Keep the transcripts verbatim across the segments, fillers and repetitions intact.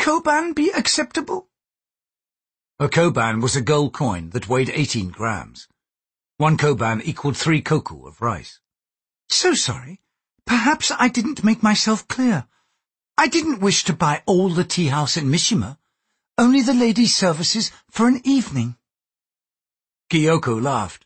koban be acceptable? A koban was a gold coin that weighed eighteen grams. One koban equaled three koku of rice. So sorry. Perhaps I didn't make myself clear. I didn't wish to buy all the tea house in Mishima, only the ladies' services for an evening. Kyoko laughed.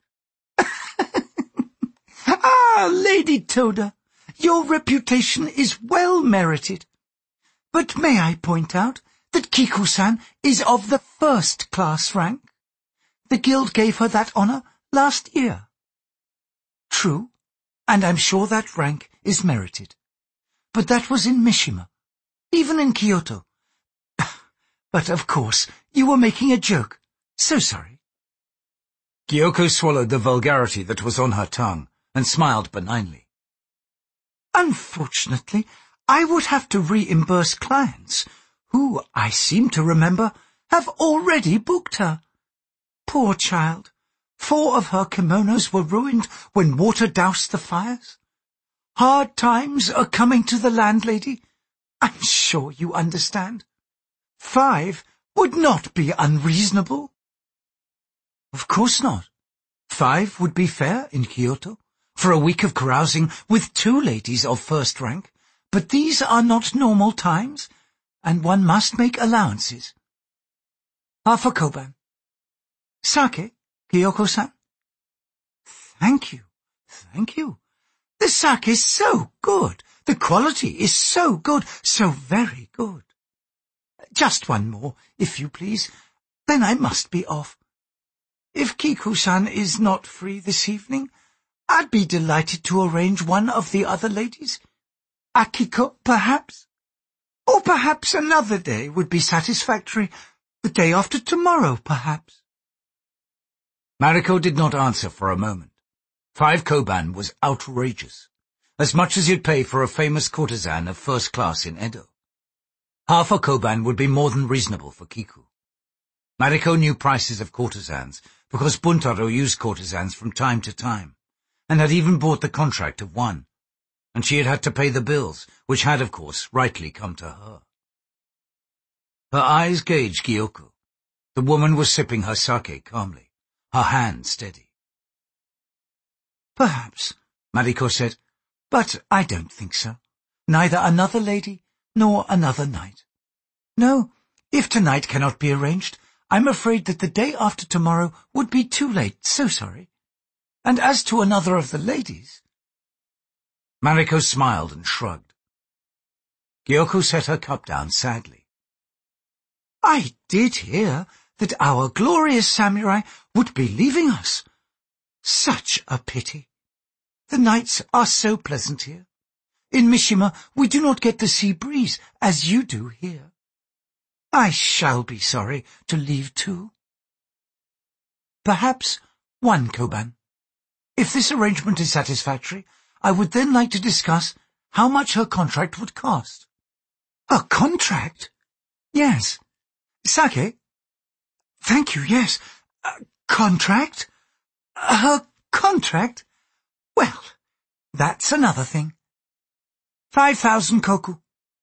Ah, Lady Toda, your reputation is well merited. But may I point out that Kiku-san is of the first-class rank? The guild gave her that honor last year. True, and I'm sure that rank is merited. But that was in Mishima, even in Kyoto. But of course, you were making a joke. So sorry. Kyoko swallowed the vulgarity that was on her tongue and smiled benignly. Unfortunately, I would have to reimburse clients who, I seem to remember, have already booked her. Poor child. Four of her kimonos were ruined when water doused the fires. Hard times are coming to the landlady. I'm sure you understand. Five would not be unreasonable. Of course not. Five would be fair in Kyoto for a week of carousing with two ladies of first rank, but these are not normal times, and one must make allowances. Half a koban. Sake, Kyoko-san? Thank you, thank you. The sake is so good. The quality is so good, so very good. Just one more, if you please. Then I must be off. If Kiku-san is not free this evening, I'd be delighted to arrange one of the other ladies. Akiko, perhaps? Or perhaps another day would be satisfactory. The day after tomorrow, perhaps. Mariko did not answer for a moment. Five koban was outrageous, as much as you'd pay for a famous courtesan of first class in Edo. Half a koban would be more than reasonable for Kiku. Mariko knew prices of courtesans because Buntaro used courtesans from time to time, and had even bought the contract of one, and she had had to pay the bills, which had, of course, rightly come to her. Her eyes gauged Kyoko. The woman was sipping her sake calmly, her hand steady. Perhaps, Mariko said, but I don't think so. Neither another lady nor another night. No, if tonight cannot be arranged, I'm afraid that the day after tomorrow would be too late, so sorry. And as to another of the ladies... Mariko smiled and shrugged. Kyoko set her cup down sadly. I did hear that our glorious samurai would be leaving us. Such a pity. The nights are so pleasant here. In Mishima we do not get the sea breeze as you do here. I shall be sorry to leave too. Perhaps one koban. If this arrangement is satisfactory, I would then like to discuss how much her contract would cost. A contract? Yes. Sake? Thank you, yes. A contract? Her contract? Well, that's another thing. Five thousand koku.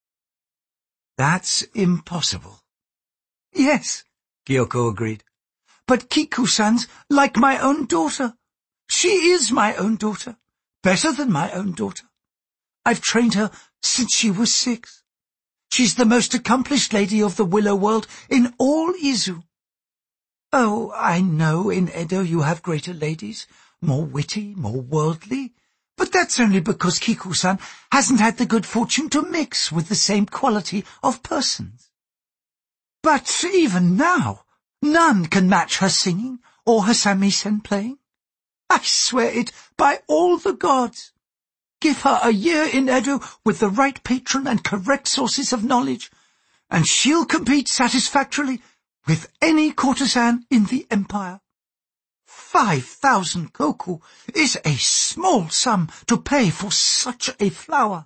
That's impossible. Yes, Kyoko agreed. But Kiku-san's like my own daughter. She is my own daughter. Better than my own daughter. I've trained her since she was six. She's the most accomplished lady of the Willow World in all Izu. Oh, I know in Edo you have greater ladies, more witty, more worldly, but that's only because Kiku-san hasn't had the good fortune to mix with the same quality of persons. But even now, none can match her singing or her samisen playing. I swear it by all the gods. Give her a year in Edo with the right patron and correct sources of knowledge, and she'll compete satisfactorily with any courtesan in the empire. Five thousand koku is a small sum to pay for such a flower.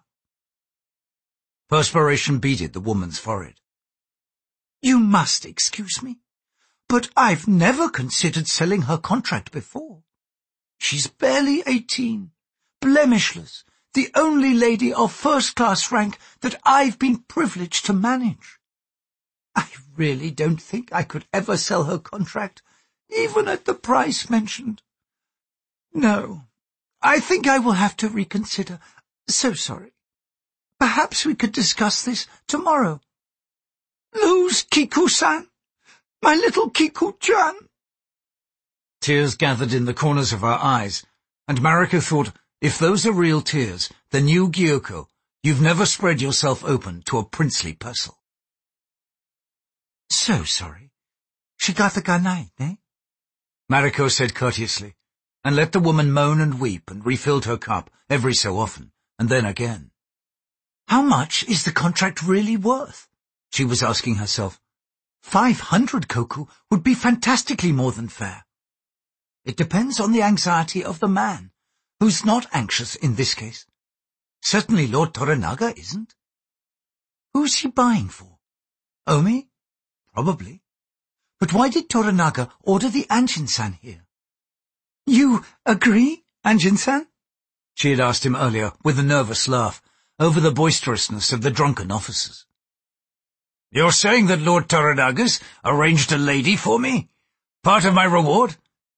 Perspiration beaded the woman's forehead. You must excuse me, but I've never considered selling her contract before. She's barely eighteen, blemishless, the only lady of first-class rank that I've been privileged to manage. I really don't think I could ever sell her contract, even at the price mentioned. No, I think I will have to reconsider. So sorry. Perhaps we could discuss this tomorrow. Lose Kiku-san, my little Kiku-chan. Tears gathered in the corners of her eyes, and Mariko thought, if those are real tears, then you, Gyoko, you've never spread yourself open to a princely pestle. So sorry. Shigata ga nai, ne? Mariko said courteously, and let the woman moan and weep and refilled her cup every so often, and then again. How much is the contract really worth? She was asking herself. Five hundred koku would be fantastically more than fair. It depends on the anxiety of the man, who's not anxious in this case. Certainly Lord Toranaga isn't. Who's he buying for? Omi? Probably. But why did Toranaga order the Anjin-san here? You agree, Anjin-san? She had asked him earlier with a nervous laugh over the boisterousness of the drunken officers. You're saying that Lord Toranaga's arranged a lady for me? Part of my reward?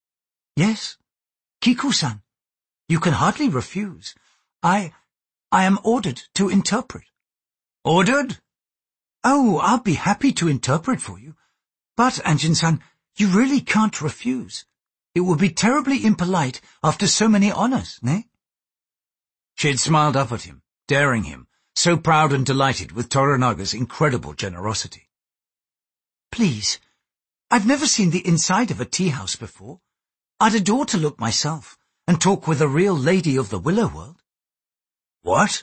Yes. Kiku-san, you can hardly refuse. I, I am ordered to interpret. Ordered? Oh, I'll be happy to interpret for you. But, Anjin-san, you really can't refuse. It would be terribly impolite after so many honors, ne? She had smiled up at him, daring him, so proud and delighted with Toranaga's incredible generosity. Please, I've never seen the inside of a tea-house before. I'd adore to look myself and talk with a real lady of the Willow World. What?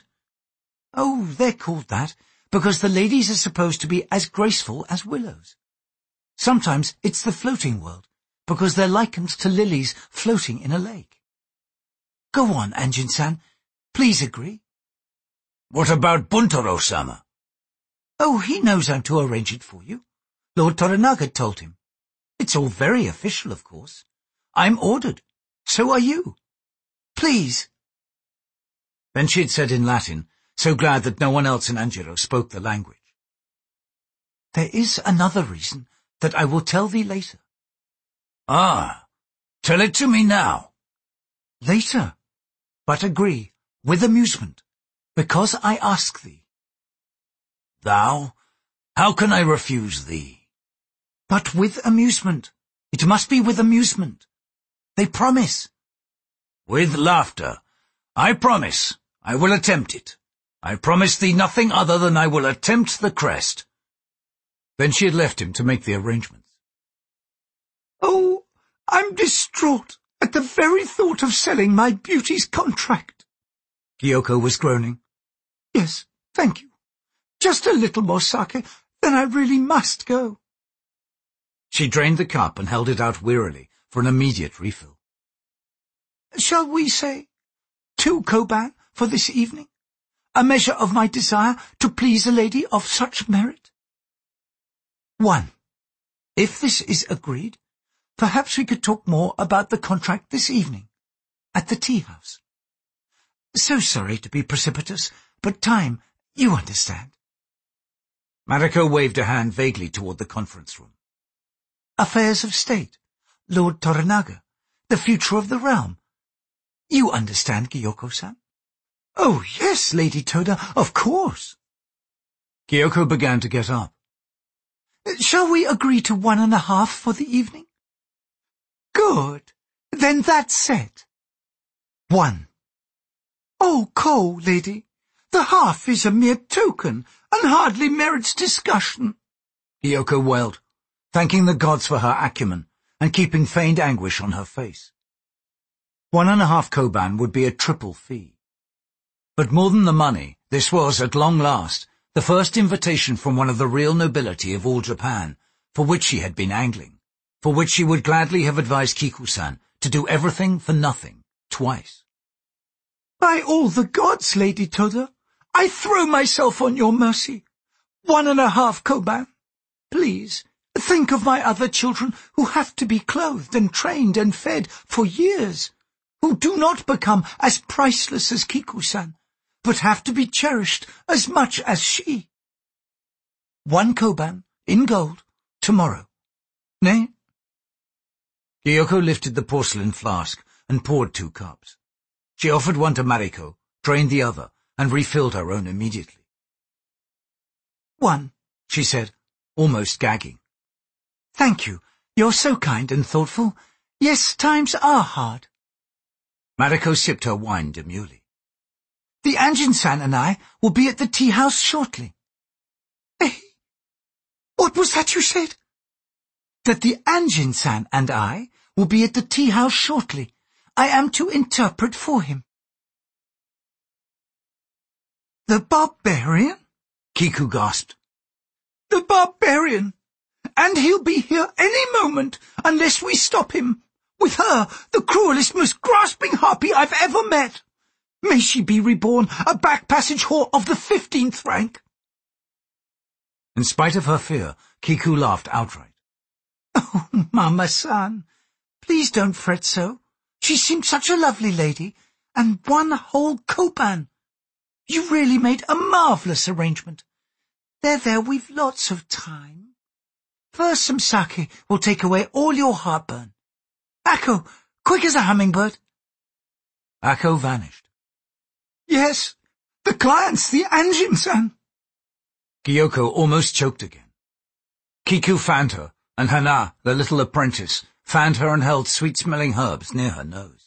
Oh, they're called that because the ladies are supposed to be as graceful as willows. Sometimes it's the floating world, because they're likened to lilies floating in a lake. Go on, Anjin-san. Please agree. What about Buntaro-sama? Oh, he knows I'm to arrange it for you. Lord Toranaga told him. It's all very official, of course. I'm ordered. So are you. Please. Then she had said in Latin, so glad that no one else in Anjiro spoke the language. There is another reason that I will tell thee later. Ah, tell it to me now. Later, but agree, with amusement, because I ask thee. Thou? How can I refuse thee? But with amusement. It must be with amusement. They promise. With laughter. I promise. I will attempt it. I promise thee nothing other than I will attempt the crest. Then she had left him to make the arrangements. Oh, I'm distraught at the very thought of selling my beauty's contract. Gyoko was groaning. Yes, thank you. Just a little more sake, then I really must go. She drained the cup and held it out wearily for an immediate refill. Shall we say two koban for this evening? A measure of my desire to please a lady of such merit? One. If this is agreed, perhaps we could talk more about the contract this evening, at the tea-house. So sorry to be precipitous, but time, you understand. Mariko waved a hand vaguely toward the conference room. Affairs of state, Lord Toranaga, the future of the realm. You understand, Gyoko-san? Oh, yes, Lady Toda, of course. Gyoko began to get up. Shall we agree to one and a half for the evening? Good. Then that's set. One. Oh, Ko, lady, the half is a mere token and hardly merits discussion. Gyoko wailed, thanking the gods for her acumen and keeping feigned anguish on her face. One and a half koban would be a triple fee. But more than the money, this was, at long last, the first invitation from one of the real nobility of all Japan, for which she had been angling, for which she would gladly have advised Kiku-san to do everything for nothing, twice. By all the gods, Lady Toda, I throw myself on your mercy. One and a half koban. Please, think of my other children who have to be clothed and trained and fed for years, who do not become as priceless as Kiku-san, but have to be cherished as much as she. One koban in gold, tomorrow. Nay?" Gyoko lifted the porcelain flask and poured two cups. She offered one to Mariko, drained the other, and refilled her own immediately. "One," she said, almost gagging. "Thank you. You're so kind and thoughtful. Yes, times are hard." Mariko sipped her wine demurely. "The Anjin-san and I will be at the tea-house shortly." "Eh? What was that you said?" "That the Anjin-san and I will be at the tea-house shortly. I am to interpret for him." "The barbarian?" Kiku gasped. "The barbarian! And he'll be here any moment unless we stop him. With her, the cruelest, most grasping harpy I've ever met. May she be reborn a back passage whore of the fifteenth rank." In spite of her fear, Kiku laughed outright. "Oh, Mama-san, please don't fret so. She seemed such a lovely lady, and one whole koban. You really made a marvellous arrangement. There, there, we've lots of time. First some sake will take away all your heartburn. Akko, quick as a hummingbird." Akko vanished. "Yes, the client's the Anjin-san." Gyoko almost choked again. Kiku fanned her, and Hana, the little apprentice, fanned her and held sweet-smelling herbs near her nose.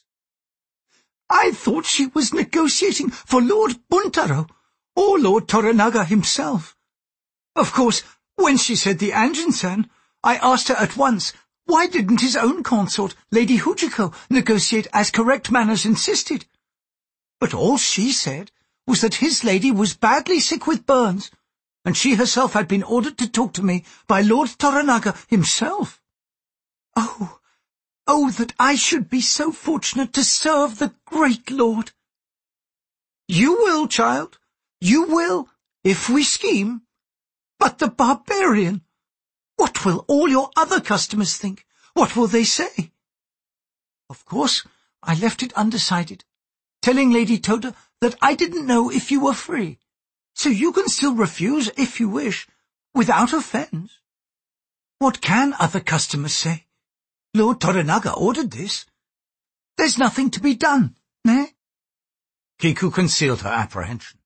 "I thought she was negotiating for Lord Buntaro, or Lord Toranaga himself. Of course, when she said the Anjin-san, I asked her at once, why didn't his own consort, Lady Hujiko, negotiate as correct manners insisted? But all she said was that his lady was badly sick with burns, and she herself had been ordered to talk to me by Lord Toranaga himself. Oh, oh, that I should be so fortunate to serve the great lord." "You will, child, you will, if we scheme. But the barbarian, what will all your other customers think? What will they say?" "Of course, I left it undecided, telling Lady Toda that I didn't know if you were free, so you can still refuse if you wish, without offence. What can other customers say? Lord Toranaga ordered this. There's nothing to be done, eh?" Kiku concealed her apprehension.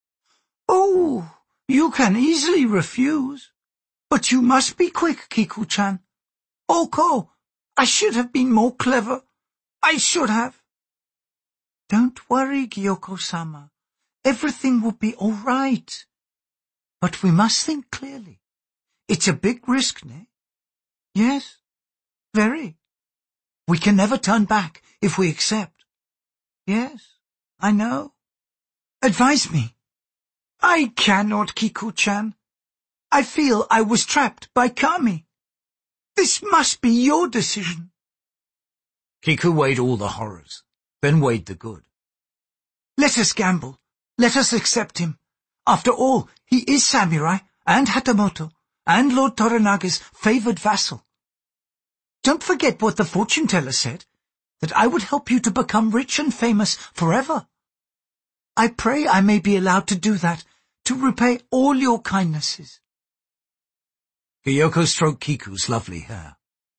"Oh, you can easily refuse. But you must be quick, Kiku-chan. Oko, I should have been more clever. I should have." "Don't worry, Gyoko-sama. Everything will be all right. But we must think clearly. It's a big risk, ne? Yes, very. We can never turn back if we accept. Yes, I know. Advise me." "I cannot, Kiku-chan. I feel I was trapped by Kami. This must be your decision." Kiku weighed all the horrors, then weighed the good. "Let us gamble. Let us accept him. After all, he is samurai, and Hatamoto, and Lord Toranaga's favoured vassal. Don't forget what the fortune-teller said, that I would help you to become rich and famous forever. I pray I may be allowed to do that, to repay all your kindnesses." Gyoko stroked Kiku's lovely hair.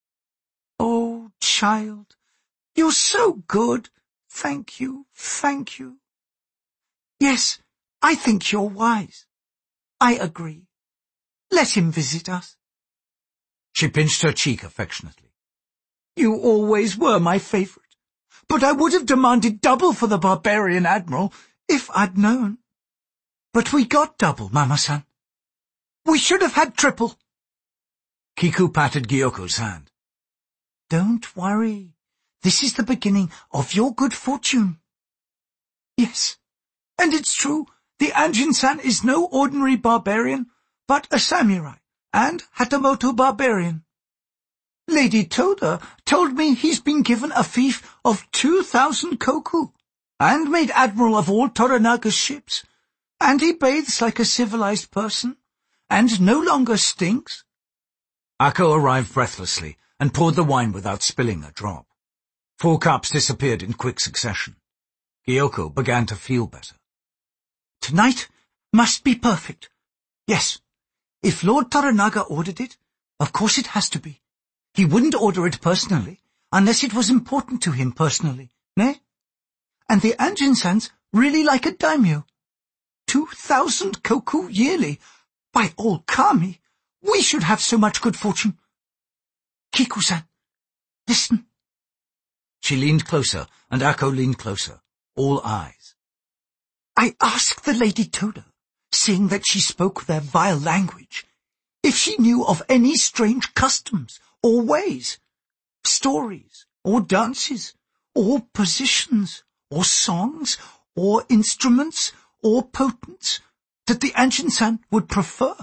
"Oh, child, you're so good. Thank you, thank you. Yes, I think you're wise. I agree. Let him visit us." She pinched her cheek affectionately. "You always were my favourite, but I would have demanded double for the barbarian admiral if I'd known. But we got double, Mama-san. We should have had triple." Kiku patted Gyoko's hand. "Don't worry. This is the beginning of your good fortune." "Yes, and it's true. The Anjin-san is no ordinary barbarian, but a samurai, and Hatamoto barbarian. Lady Toda told me he's been given a fief of two thousand koku, and made admiral of all Toranaga's ships, and he bathes like a civilized person, and no longer stinks." Akko arrived breathlessly and poured the wine without spilling a drop. Four cups disappeared in quick succession. Gyoko began to feel better. "Tonight must be perfect. Yes, If Lord Toranaga ordered it, of course it has to be. He wouldn't order it personally, unless it was important to him personally, ne? And the Anjin-sans really like a daimyo. Two thousand koku yearly. By all Kami, we should have so much good fortune. Kiku-san, listen. She leaned closer, and Ako leaned closer, all eyes. I asked the Lady Toda, seeing that she spoke their vile language, if she knew of any strange customs or ways, stories or dances, or positions, or songs, or instruments, or potents, that the Anjin-san would prefer.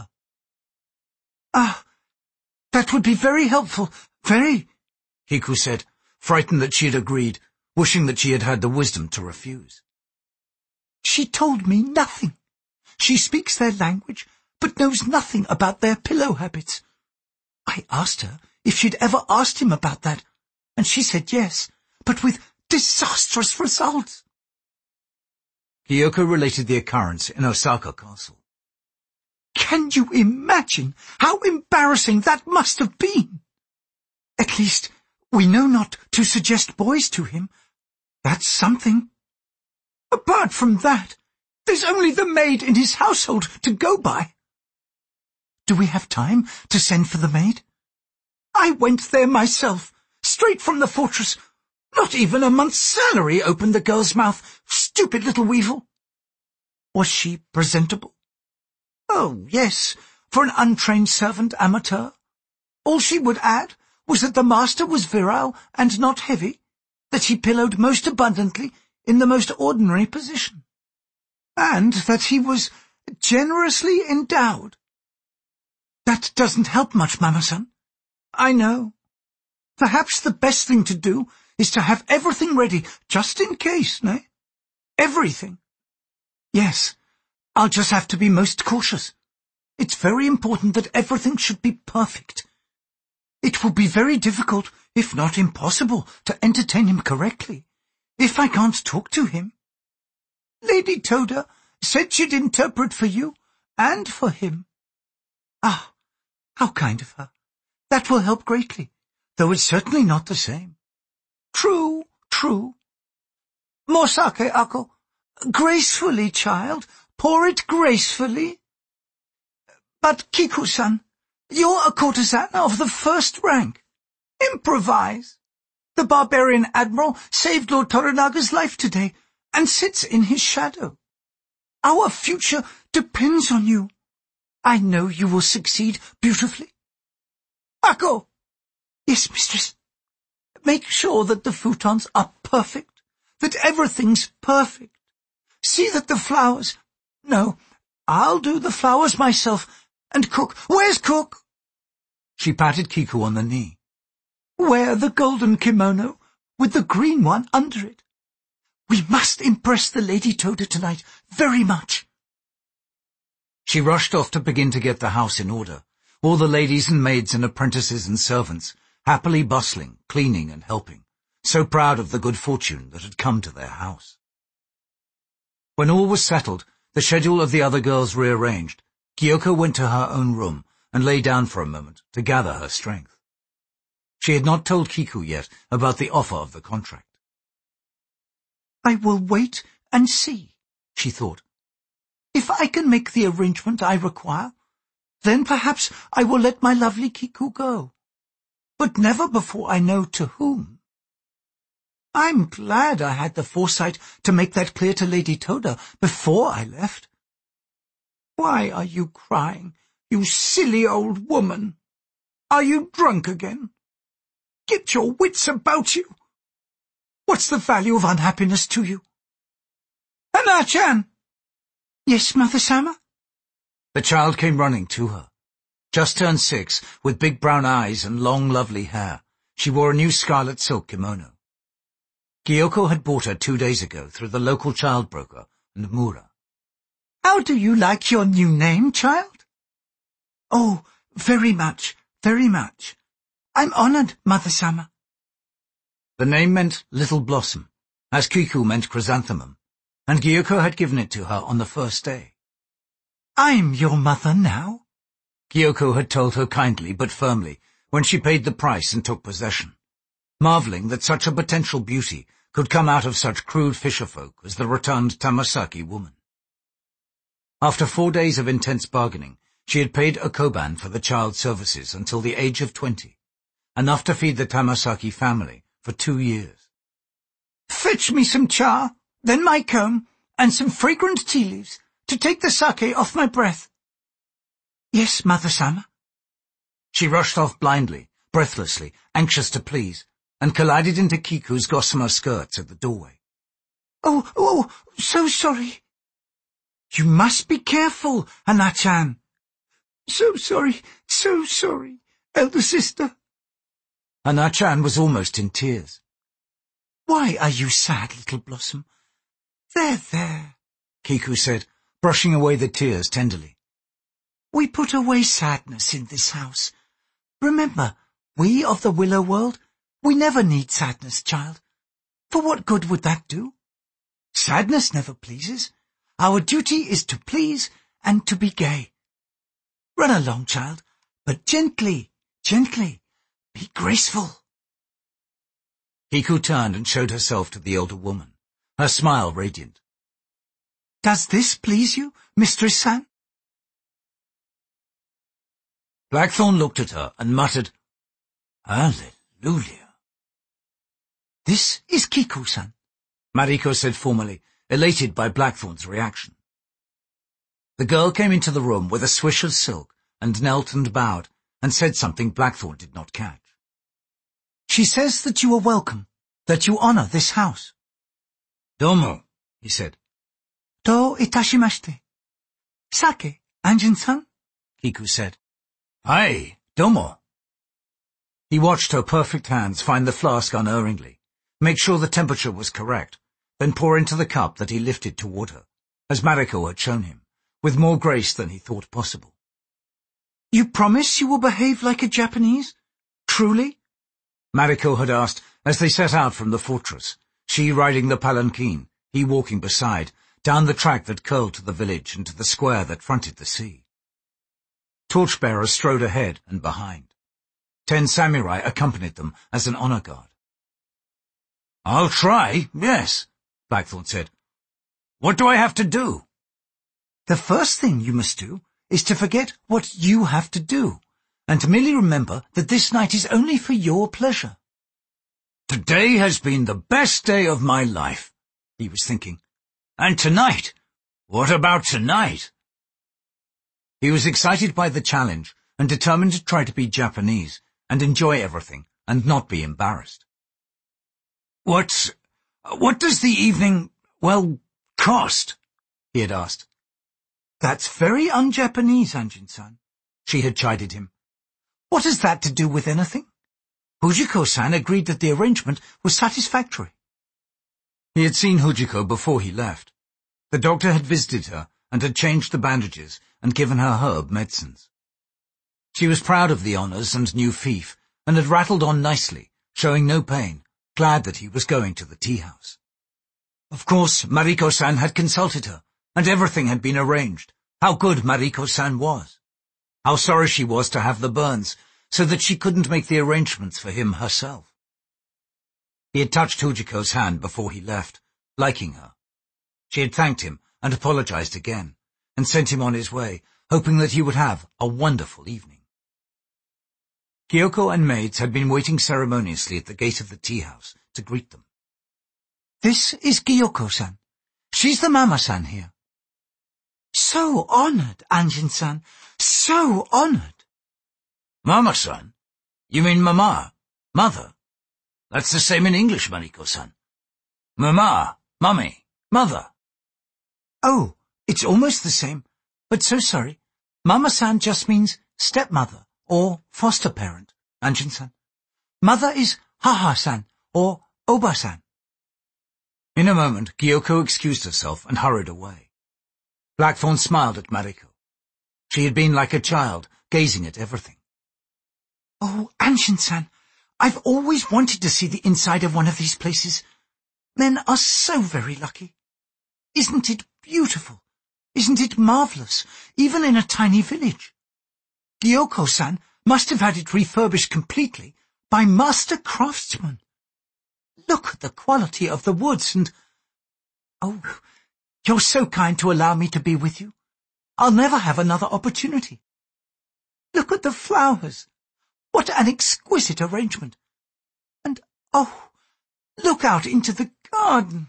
Ah, that would be very helpful, very, Kiku said, frightened that she had agreed, wishing that she had had the wisdom to refuse. She told me nothing. She speaks their language, but knows nothing about their pillow habits. I asked her if she'd ever asked him about that, and she said yes, but with disastrous results. Kyoko related the occurrence in Osaka Castle. Can you imagine how embarrassing that must have been? At least, we know not to suggest boys to him. That's something. Apart from that, there's only the maid in his household to go by. Do we have time to send for the maid? I went there myself, straight from the fortress. Not even a month's salary opened the girl's mouth, stupid little weevil. Was she presentable? Oh, yes, for an untrained servant amateur. All she would add was that the master was virile and not heavy, that he pillowed most abundantly in the most ordinary position, and that he was generously endowed. That doesn't help much, Mama-san. I know. Perhaps the best thing to do is to have everything ready, just in case, no? Everything. Yes, I'll just have to be most cautious. It's very important that everything should be perfect. It will be very difficult, if not impossible, to entertain him correctly, if I can't talk to him. Lady Toda said she'd interpret for you and for him. Ah, how kind of her. That will help greatly, though it's certainly not the same. True, true. More sake, Ako. Gracefully, child. Pour it gracefully. But, Kiku-san, you're a courtesan of the first rank. Improvise. The barbarian admiral saved Lord Toranaga's life today, and sits in his shadow. Our future depends on you. I know you will succeed beautifully. Ako! Yes, mistress. Make sure that the futons are perfect, that everything's perfect. See that the flowers... No, I'll do the flowers myself, and Cook. Where's Cook? She patted Kiku on the knee. Wear the golden kimono, with the green one under it. We must impress the Lady Toda tonight very much. She rushed off to begin to get the house in order, all the ladies and maids and apprentices and servants happily bustling, cleaning and helping, so proud of the good fortune that had come to their house. When all was settled, the schedule of the other girls rearranged, Kyoko went to her own room and lay down for a moment to gather her strength. She had not told Kiku yet about the offer of the contract. I will wait and see, she thought. If I can make the arrangement I require, then perhaps I will let my lovely Kiku go. But never before I know to whom. I'm glad I had the foresight to make that clear to Lady Toda before I left. Why are you crying, you silly old woman? Are you drunk again? Get your wits about you. What's the value of unhappiness to you? Hana-chan! Yes, Mother-sama? The child came running to her. Just turned six, with big brown eyes and long, lovely hair. She wore a new scarlet silk kimono. Kyoko had bought her two days ago through the local child broker, Nomura. How do you like your new name, child? Oh, very much, very much. I'm honored, Mother-sama. The name meant Little Blossom, as Kiku meant chrysanthemum, and Kyoko had given it to her on the first day. I'm your mother now. Kyoko had told her kindly but firmly when she paid the price and took possession, marveling that such a potential beauty could come out of such crude fisherfolk as the rotund Tamasaki woman. After four days of intense bargaining, she had paid a koban for the child's services until the age of twenty, enough to feed the Tamasaki family for two years. "Fetch me some cha, then my comb, and some fragrant tea leaves to take the sake off my breath." "Yes, Mother-sama." She rushed off blindly, breathlessly, anxious to please, and collided into Kiku's gossamer skirts at the doorway. "Oh, oh, so sorry." "You must be careful, Hana-chan." "So sorry, so sorry, elder sister." Hana-chan was almost in tears. "Why are you sad, little blossom?" "There, there," Kiku said, brushing away the tears tenderly. "We put away sadness in this house. Remember, we of the Willow World, we never need sadness, child. For what good would that do? Sadness never pleases. Our duty is to please and to be gay. Run along, child, but gently, gently. Be graceful." Kiku turned and showed herself to the older woman, her smile radiant. "Does this please you, Mistress-san?" Blackthorn looked at her and muttered, "Hallelujah." "This is Kiku-san," Mariko said formally, elated by Blackthorn's reaction. The girl came into the room with a swish of silk and knelt and bowed and said something Blackthorn did not catch. "She says that you are welcome, that you honor this house." "Domo," he said. "Do itashimashite. Sake, Anjin-san?" Kiku said. "Hai, domo." He watched her perfect hands find the flask unerringly, make sure the temperature was correct, then pour into the cup that he lifted toward her, as Mariko had shown him, with more grace than he thought possible. "You promise you will behave like a Japanese? Truly?" Mariko had asked as they set out from the fortress, she riding the palanquin, he walking beside, down the track that curled to the village and to the square that fronted the sea. Torchbearers strode ahead and behind. Ten samurai accompanied them as an honor guard. "I'll try, yes," Blackthorn said. "What do I have to do?" "The first thing you must do is to forget what you have to do, and to merely remember that this night is only for your pleasure." "Today has been the best day of my life," he was thinking. "And tonight? What about tonight?" He was excited by the challenge and determined to try to be Japanese and enjoy everything and not be embarrassed. What, what does the evening, well, cost?" he had asked. "That's very un-Japanese, Anjin-san," she had chided him. "What has that to do with anything? Hujiko-san agreed that the arrangement was satisfactory." He had seen Hujiko before he left. The doctor had visited her and had changed the bandages and given her herb medicines. She was proud of the honors and new fief, and had rattled on nicely, showing no pain, glad that he was going to the tea-house. Of course, Mariko-san had consulted her, and everything had been arranged. How good Mariko-san was. How sorry she was to have the burns, so that she couldn't make the arrangements for him herself. He had touched Hujiko's hand before he left, liking her. She had thanked him and apologized again, and sent him on his way, hoping that he would have a wonderful evening. Kyoko and maids had been waiting ceremoniously at the gate of the tea-house to greet them. "This is Kyoko-san. She's the Mama-san here." "So honored, Anjin-san, so honored." "Mama-san? You mean Mama, Mother? That's the same in English, Mariko-san. Mama, Mummy, Mother." "Oh, it's almost the same, but so sorry. Mama-san just means stepmother or foster parent, Anjin-san. Mother is Haha-san or Oba-san." In a moment, Kyoko excused herself and hurried away. Blackthorn smiled at Mariko. She had been like a child, gazing at everything. "Oh, Anjin-san, I've always wanted to see the inside of one of these places. Men are so very lucky. Isn't it beautiful? Isn't it marvelous, even in a tiny village? Gyoko-san must have had it refurbished completely by master craftsmen. Look at the quality of the woods and... Oh, you're so kind to allow me to be with you. I'll never have another opportunity. Look at the flowers. What an exquisite arrangement. And, oh, look out into the garden.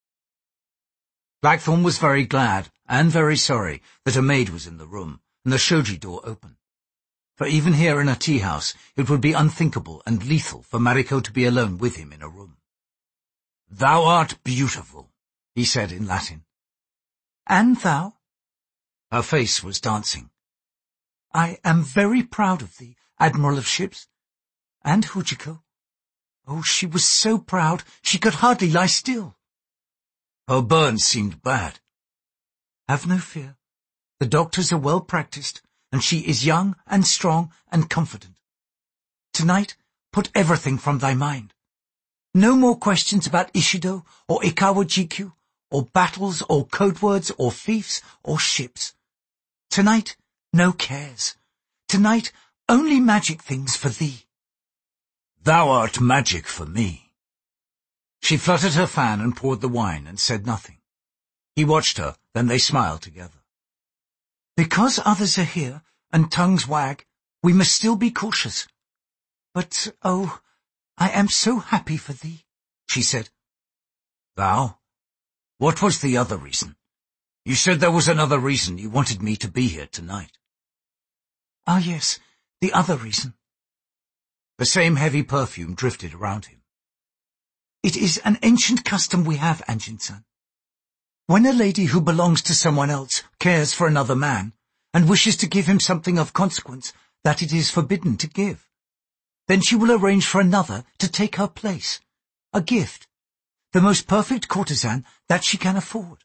Blackthorn was very glad and very sorry that a maid was in the room and the shoji door open. For even here in a tea-house, it would be unthinkable and lethal for Mariko to be alone with him in a room. "Thou art beautiful," he said in Latin. "And thou?" Her face was dancing. "I am very proud of thee, Admiral of Ships. And Fujiko. Oh, she was so proud she could hardly lie still." "Her burns seemed bad." "Have no fear. The doctors are well practiced, and she is young and strong and confident. Tonight, put everything from thy mind. No more questions about Ishido or Ikawa Jikyu, or battles or code words or fiefs or ships. Tonight, no cares. Tonight, only magic things for thee." "Thou art magic for me." She fluttered her fan and poured the wine and said nothing. He watched her, then they smiled together. "Because others are here and tongues wag, we must still be cautious. But, oh, I am so happy for thee," she said. "Thou? What was the other reason? You said there was another reason you wanted me to be here tonight." "Ah, yes, the other reason." The same heavy perfume drifted around him. "It is an ancient custom we have, Anjin-san. When a lady who belongs to someone else cares for another man and wishes to give him something of consequence that it is forbidden to give, then she will arrange for another to take her place, a gift, the most perfect courtesan that she can afford."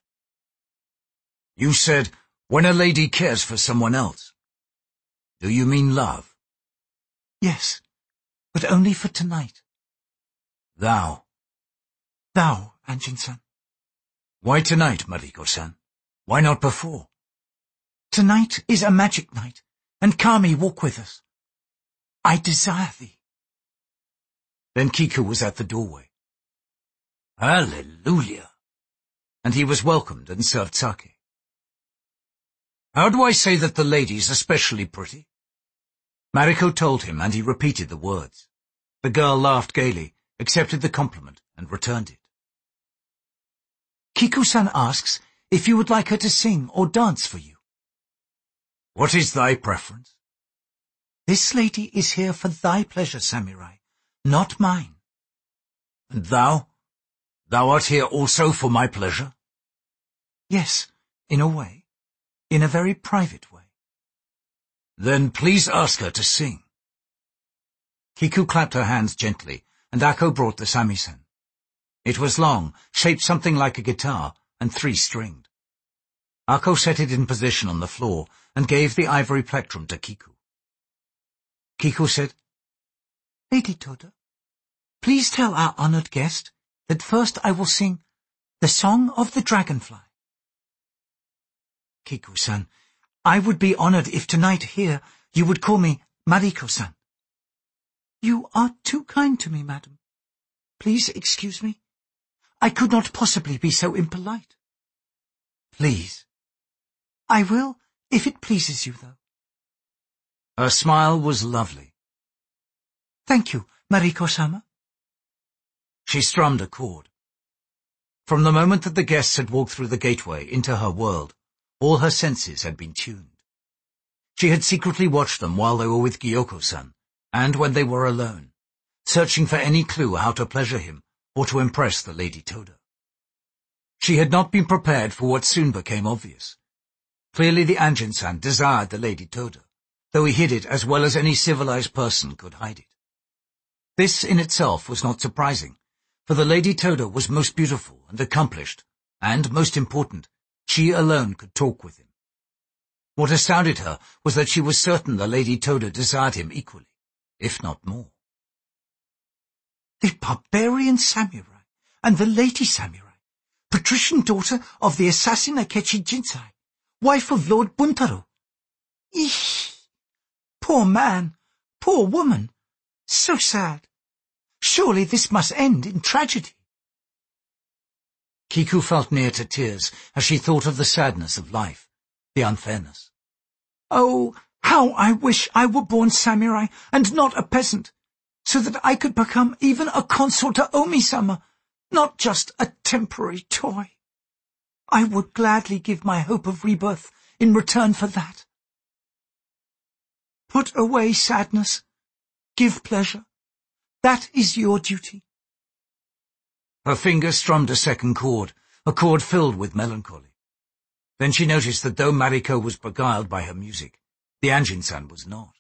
"You said, when a lady cares for someone else. Do you mean love?" "Yes, but only for tonight." "Thou." "Thou, Anjin-san." "Why tonight, Mariko-san? Why not before?" "Tonight is a magic night, and Kami walk with us. I desire thee." Then Kiku was at the doorway. Hallelujah! And he was welcomed and served sake. "How do I say that the lady's especially pretty?" Mariko told him, and he repeated the words. The girl laughed gaily, accepted the compliment, and returned it. "Kiku-san asks if you would like her to sing or dance for you." "What is thy preference?" "This lady is here for thy pleasure, samurai, not mine." "And thou? Thou art here also for my pleasure?" "Yes, in a way. In a very private way." "Then please ask her to sing." Kiku clapped her hands gently, and Ako brought the samisen. It was long, shaped something like a guitar, and three-stringed. Ako set it in position on the floor and gave the ivory plectrum to Kiku. Kiku said, "Lady Toda, please tell our honored guest that first I will sing the Song of the Dragonfly." "Kiku-san, I would be honored if tonight here you would call me Mariko-san." "You are too kind to me, madam. Please excuse me. I could not possibly be so impolite." "Please." "I will, if it pleases you, though." Her smile was lovely. "Thank you, Mariko-sama." She strummed a chord. From the moment that the guests had walked through the gateway into her world, all her senses had been tuned. She had secretly watched them while they were with Gyoko-san, and when they were alone, searching for any clue how to pleasure him or to impress the Lady Toda. She had not been prepared for what soon became obvious. Clearly the Anjin-san desired the Lady Toda, though he hid it as well as any civilized person could hide it. This in itself was not surprising, for the Lady Toda was most beautiful and accomplished, and, most important, she alone could talk with him. What astounded her was that she was certain the Lady Toda desired him equally, if not more. "The barbarian samurai and the lady samurai, patrician daughter of the assassin Akechi Jinsai, wife of Lord Buntaro. Eesh! Poor man, poor woman, so sad. Surely this must end in tragedy. Kiku felt near to tears as she thought of the sadness of life, the unfairness. Oh, how I wish I were born samurai and not a peasant, so that I could become even a consort to Omi-sama, not just a temporary toy. I would gladly give my hope of rebirth in return for that. Put away sadness, give pleasure. That is your duty. Her finger strummed a second chord, a chord filled with melancholy. Then she noticed that though Mariko was beguiled by her music, the Anjin-san was not.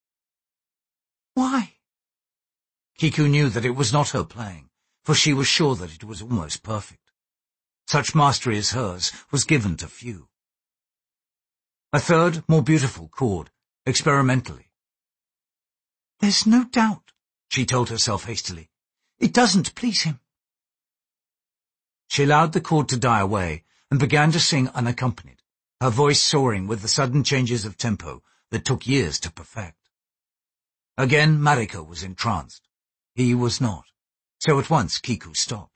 Why? Kiku knew that it was not her playing, for she was sure that it was almost perfect. Such mastery as hers was given to few. A third, more beautiful chord, experimentally. There's no doubt, she told herself hastily. It doesn't please him. She allowed the chord to die away and began to sing unaccompanied, her voice soaring with the sudden changes of tempo that took years to perfect. Again Mariko was entranced. He was not, so at once Kiku stopped.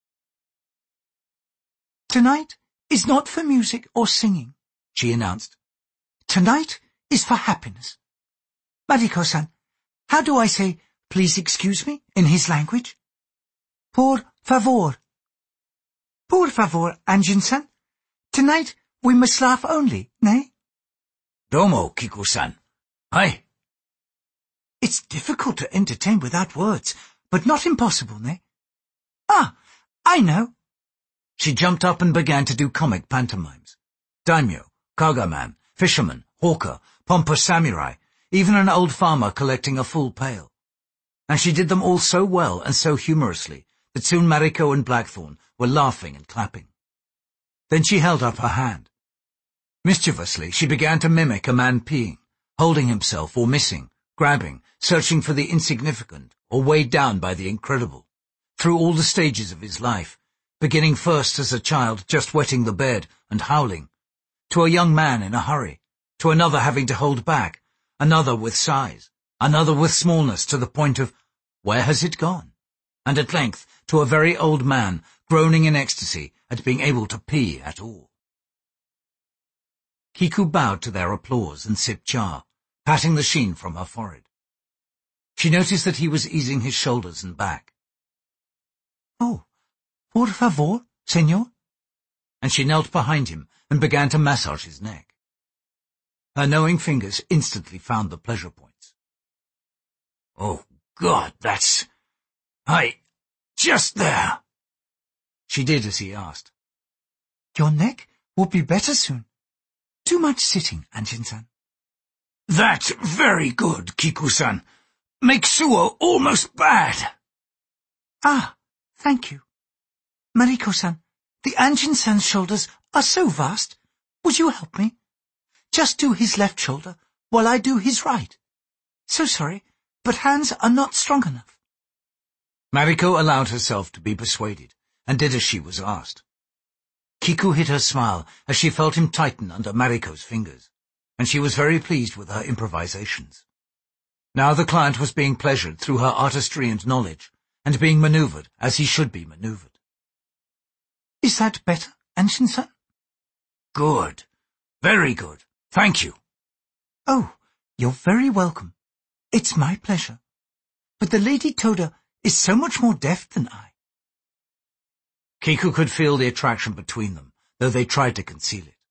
Tonight is not for music or singing, she announced. Tonight is for happiness. Mariko-san, how do I say, please excuse me, in his language? Por favor. Por favor, Anjin-san. Tonight we must laugh only, ne? Domo, Kiku-san. Hai. It's difficult to entertain without words, but not impossible, ne? Ah, I know. She jumped up and began to do comic pantomimes. Daimyo, Kagaman, fisherman, hawker, pompous samurai, even an old farmer collecting a full pail. And she did them all so well and so humorously that soon Mariko and Blackthorn were laughing and clapping. Then she held up her hand. Mischievously, she began to mimic a man peeing, holding himself or missing, grabbing, searching for the insignificant or weighed down by the incredible, through all the stages of his life, beginning first as a child just wetting the bed and howling, to a young man in a hurry, to another having to hold back, another with size, another with smallness to the point of, where has it gone? And at length to a very old man groaning in ecstasy at being able to pee at all. Kiku bowed to their applause and sipped cha, patting the sheen from her forehead. She noticed that he was easing his shoulders and back. Oh, por favor, senor? And she knelt behind him and began to massage his neck. Her knowing fingers instantly found the pleasure points. Oh, God, that's... I... just there. She did as he asked. Your neck will be better soon. Too much sitting, Anjin-san. That's very good, Kiku-san. Makes Suo almost bad. Ah, thank you. Mariko-san, the Anjin-san's shoulders are so vast. Would you help me? Just do his left shoulder while I do his right. So sorry, but hands are not strong enough. Mariko allowed herself to be persuaded and did as she was asked. Kiku hid her smile as she felt him tighten under Mariko's fingers, and she was very pleased with her improvisations. Now the client was being pleasured through her artistry and knowledge, and being manoeuvred as he should be manoeuvred. Is that better, Anjin-san? Good. Very good. Thank you. Oh, you're very welcome. It's my pleasure. But the Lady Toda is so much more deft than I. Kiku could feel the attraction between them, though they tried to conceal it.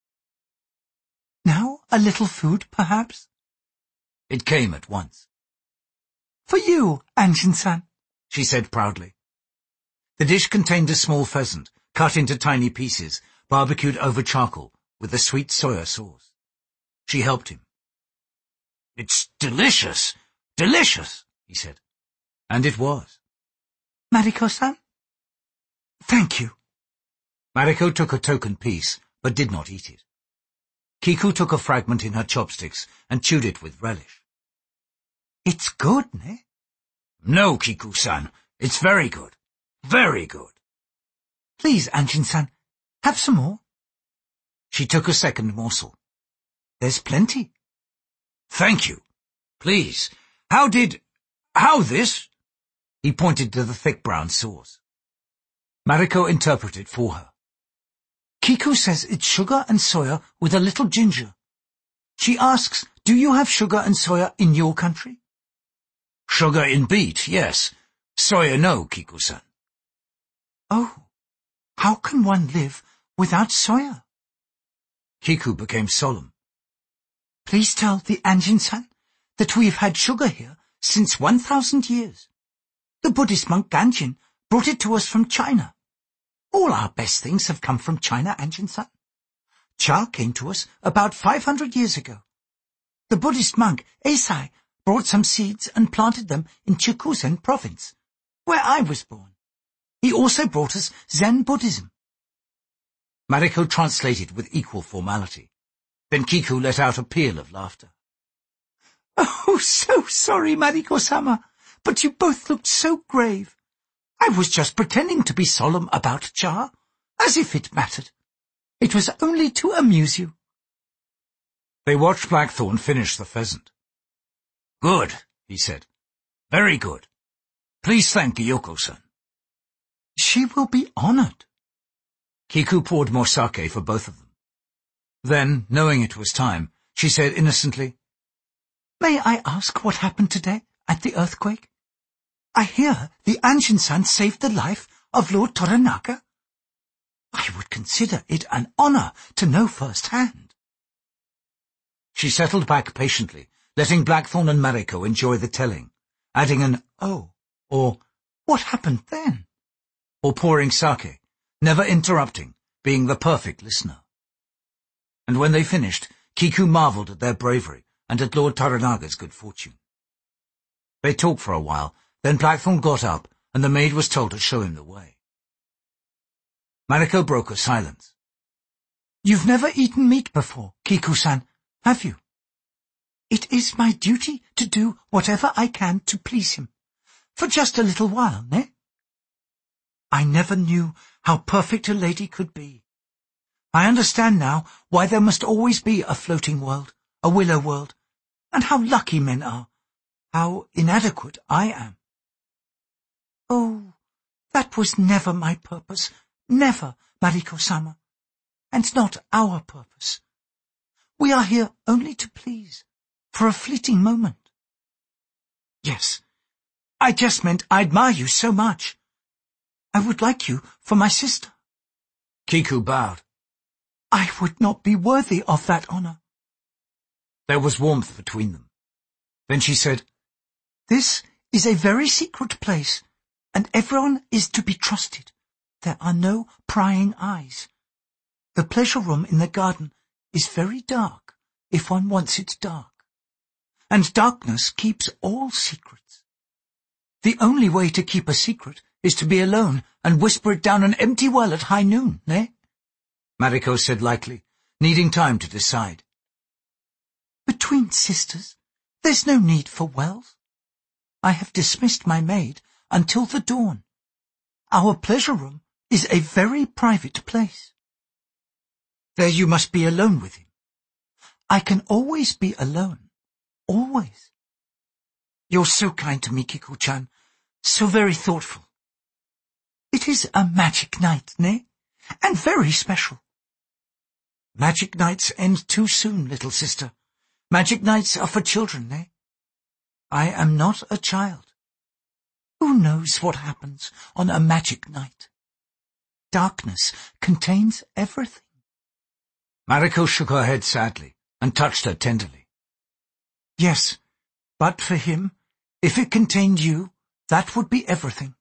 Now a little food, perhaps? It came at once. For you, Anjin-san, she said proudly. The dish contained a small pheasant, cut into tiny pieces, barbecued over charcoal, with a sweet soya sauce. She helped him. It's delicious, delicious, he said. And it was. Mariko-san? Thank you. Mariko took a token piece, but did not eat it. Kiku took a fragment in her chopsticks and chewed it with relish. It's good, ne? No, Kiku-san. It's very good. Very good. Please, Anjin-san, have some more. She took a second morsel. There's plenty. Thank you. Please, how did... how this? He pointed to the thick brown sauce. Mariko interpreted for her. Kiku says it's sugar and soya with a little ginger. She asks, do you have sugar and soya in your country? Sugar in beet, yes. Soya no, Kiku-san. Oh, how can one live without soya? Kiku became solemn. Please tell the Anjin-san that we've had sugar here since one thousand years. The Buddhist monk Ganjin brought it to us from China. All our best things have come from China, Anjin-san. Cha came to us about five hundred years ago. The Buddhist monk Eisai brought some seeds and planted them in Chikuzen province, where I was born. He also brought us Zen Buddhism. Mariko translated with equal formality. Then Kiku let out a peal of laughter. Oh, so sorry, Mariko-sama, but you both looked so grave. I was just pretending to be solemn about Cha, as if it mattered. It was only to amuse you. They watched Blackthorn finish the pheasant. Good, he said. Very good. Please thank Gyoko-san. She will be honored. Kiku poured more sake for both of them. Then, knowing it was time, she said innocently, May I ask what happened today at the earthquake? I hear the Anjin-san saved the life of Lord Toranaga. I would consider it an honor to know firsthand. She settled back patiently, letting Blackthorn and Mariko enjoy the telling, adding an oh, or what happened then? Or pouring sake, never interrupting, being the perfect listener. And when they finished, Kiku marveled at their bravery and at Lord Toranaga's good fortune. They talked for a while, then Blackthorn got up, and the maid was told to show him the way. Mariko broke a silence. You've never eaten meat before, Kiku-san, have you? It is my duty to do whatever I can to please him, for just a little while, ne? I never knew how perfect a lady could be. I understand now why there must always be a floating world, a willow world, and how lucky men are, how inadequate I am. Oh, that was never my purpose, never, Mariko-sama, and not our purpose. We are here only to please, for a fleeting moment. Yes, I just meant I admire you so much. I would like you for my sister. Kiku bowed. I would not be worthy of that honor. There was warmth between them. Then she said, This is a very secret place, and everyone is to be trusted. There are no prying eyes. The pleasure room in the garden is very dark, if one wants it dark. And darkness keeps all secrets. The only way to keep a secret is to be alone and whisper it down an empty well at high noon, eh? Mariko said lightly, needing time to decide. Between sisters, there's no need for wells. I have dismissed my maid until the dawn. Our pleasure room is a very private place. There you must be alone with him. I can always be alone. Always. You're so kind to me, Kiku-chan. So very thoughtful. It is a magic night, ne? And very special. Magic nights end too soon, little sister. Magic nights are for children, ne? I am not a child. Who knows what happens on a magic night? Darkness contains everything. Mariko shook her head sadly and touched her tenderly. Yes, but for him, if it contained you, that would be everything.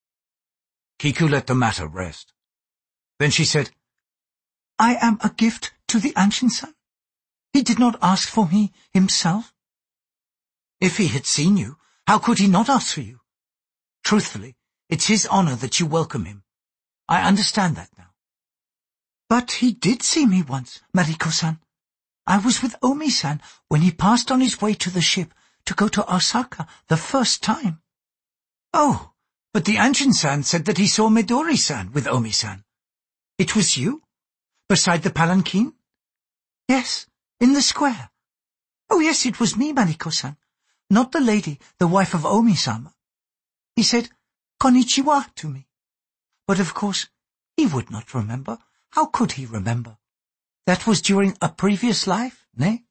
Kiku let the matter rest. Then she said, I am a gift to the Anshin-san. He did not ask for me himself. If he had seen you, how could he not ask for you? Truthfully, it's his honor that you welcome him. I understand that now. But he did see me once, Mariko-san. I was with Omi-san when he passed on his way to the ship to go to Osaka the first time. Oh, but the Anshin-san said that he saw Midori-san with Omi-san. It was you? Beside the palanquin? Yes, in the square. Oh yes, it was me, Mariko-san. not the lady, the wife of Omi-sama. He said, konnichiwa to me. But of course, he would not remember. How could he remember? That was during a previous life, ne?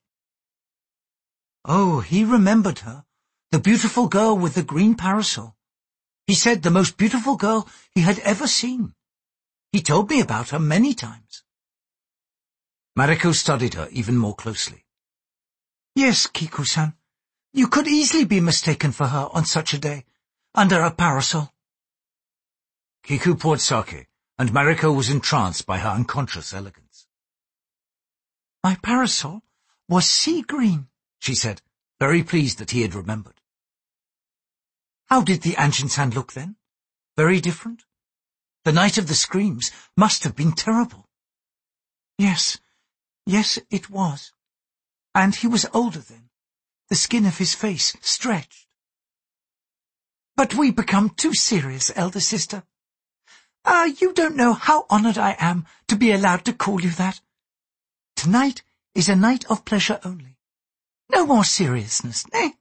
Oh, he remembered her, the beautiful girl with the green parasol. He said the most beautiful girl he had ever seen. He told me about her many times. Mariko studied her even more closely. Yes, Kiku-san, you could easily be mistaken for her on such a day, under a parasol. Kiku poured sake, and Mariko was entranced by her unconscious elegance. My parasol was sea green, she said, very pleased that he had remembered. How did the Anjin-san look then? Very different? The night of the screams must have been terrible. Yes, yes, it was. And he was older then, the skin of his face stretched. But we become too serious, elder sister. Ah, you don't know how honored I am to be allowed to call you that. Tonight is a night of pleasure only. No more seriousness, eh?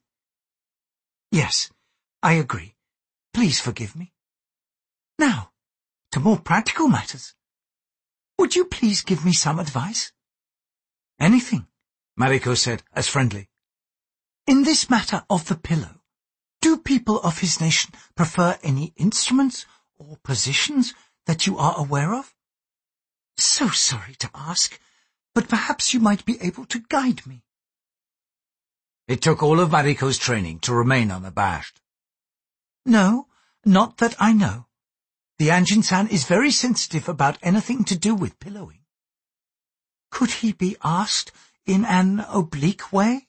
Yes, I agree. Please forgive me. Now, to more practical matters. Would you please give me some advice? Anything, Mariko said, as friendly. In this matter of the pillow, do people of his nation prefer any instruments or positions that you are aware of? So sorry to ask, but perhaps you might be able to guide me. It took all of Mariko's training to remain unabashed. No, not that I know. The Anjin-san is very sensitive about anything to do with pillowing. Could he be asked in an oblique way?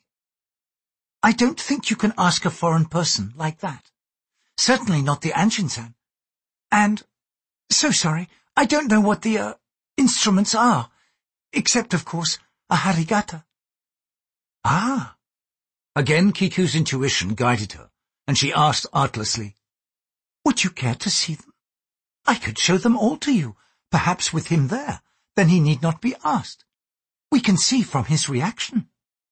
I don't think you can ask a foreign person like that. Certainly not the Anjin-san. And, so sorry, I don't know what the, uh, instruments are, except, of course, a harigata. Ah! Again Kiku's intuition guided her, and she asked artlessly, Would you care to see them? I could show them all to you, perhaps with him there, then he need not be asked. We can see from his reaction.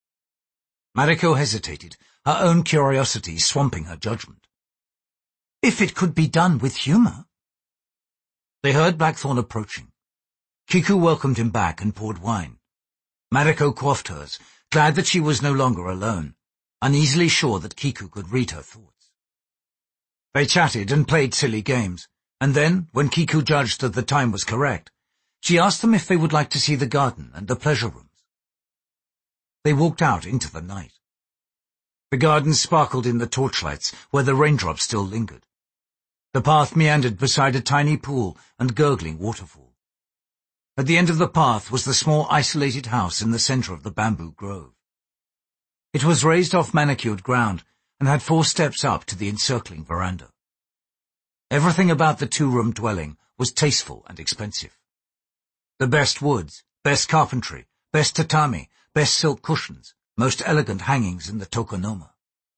Mariko hesitated, her own curiosity swamping her judgment. If it could be done with humour. They heard Blackthorn approaching. Kiku welcomed him back and poured wine. Mariko quaffed hers, glad that she was no longer alone, uneasily sure that Kiku could read her thoughts. They chatted and played silly games, and then, when Kiku judged that the time was correct, she asked them if they would like to see the garden and the pleasure rooms. They walked out into the night. The garden sparkled in the torchlights where the raindrops still lingered. The path meandered beside a tiny pool and gurgling waterfall. At the end of the path was the small isolated house in the center of the bamboo grove. It was raised off manicured ground and had four steps up to the encircling veranda. Everything about the two-room dwelling was tasteful and expensive. The best woods, best carpentry, best tatami, best silk cushions, most elegant hangings in the tokonoma.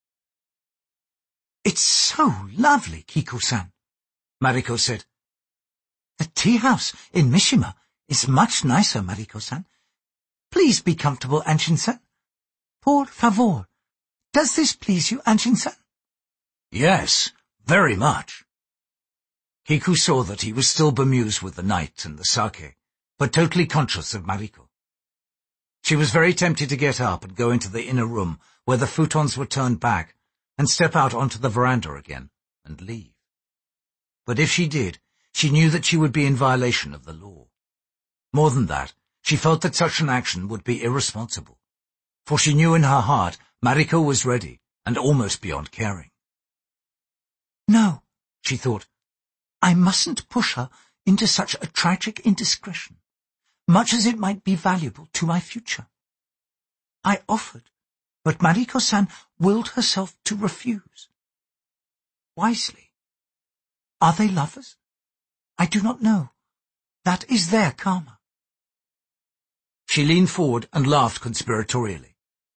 It's so lovely, Kiku-san, Mariko said. The tea-house in Mishima is much nicer, Mariko-san. Please be comfortable, Anjin-san. Por favor. Does this please you, Anjin-san? Yes, very much. Kiku saw that he was still bemused with the night and the sake, but totally conscious of Mariko. She was very tempted to get up and go into the inner room where the futons were turned back and step out onto the veranda again and leave. But if she did, she knew that she would be in violation of the law. More than that, she felt that such an action would be irresponsible, for she knew in her heart Mariko was ready and almost beyond caring. No, she thought, I mustn't push her into such a tragic indiscretion, much as it might be valuable to my future. I offered, but Mariko-san willed herself to refuse. Wisely. Are they lovers? I do not know. That is their karma. She leaned forward and laughed conspiratorially.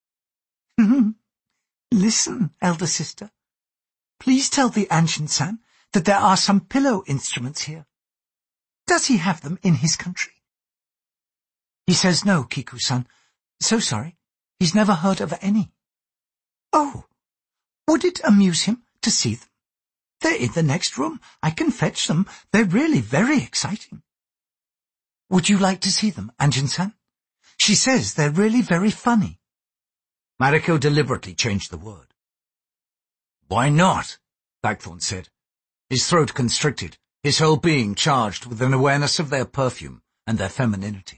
Listen, elder sister. Please tell the Anjin-san that there are some pillow instruments here. Does he have them in his country? He says no, Kiku-san. So sorry. He's never heard of any. Oh, Would it amuse him to see them? They're in the next room. I can fetch them. They're really very exciting. Would you like to see them, Anjin-san? She says they're really very funny. Mariko deliberately changed the word. Why not? Blackthorn said. His throat constricted, his whole being charged with an awareness of their perfume and their femininity.